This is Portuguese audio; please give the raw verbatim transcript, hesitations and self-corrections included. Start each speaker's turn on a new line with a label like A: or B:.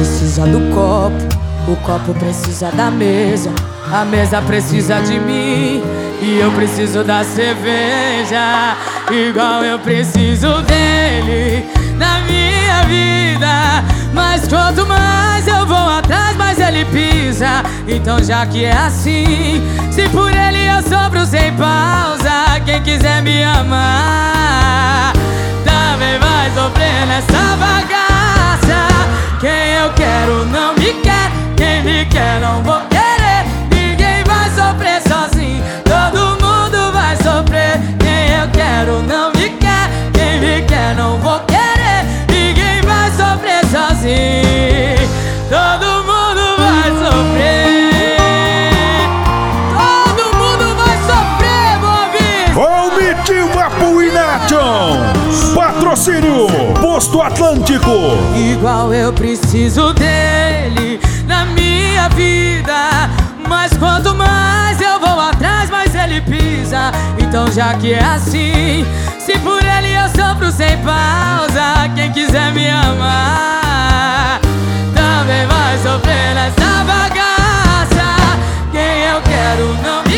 A: precisa do copo, o copo precisa da mesa, a mesa precisa de mim e eu preciso da cerveja. Igual eu preciso dele na minha vida, mas quanto mais eu vou atrás, mais ele pisa. Então já que é assim, se por ele eu sofro sem pausa, quem quiser me amar também vai sofrer nessa bagaça. Quem eu quero não me quer, quem me quer não vou querer. Ninguém vai sofrer sozinho, todo mundo vai sofrer. Quem eu quero não me quer, quem me quer não vou querer. Ninguém vai sofrer sozinho, todo mundo vai sofrer. Todo mundo vai sofrer, Bovi.
B: Vomitiva Puination. Patrocínio Posto Atlântico.
A: Igual eu preciso dele na minha vida, mas quanto mais eu vou atrás, mais ele pisa. Então já que é assim, se por ele eu sofro sem pausa, quem quiser me amar também vai sofrer nessa bagaça. Quem eu quero não me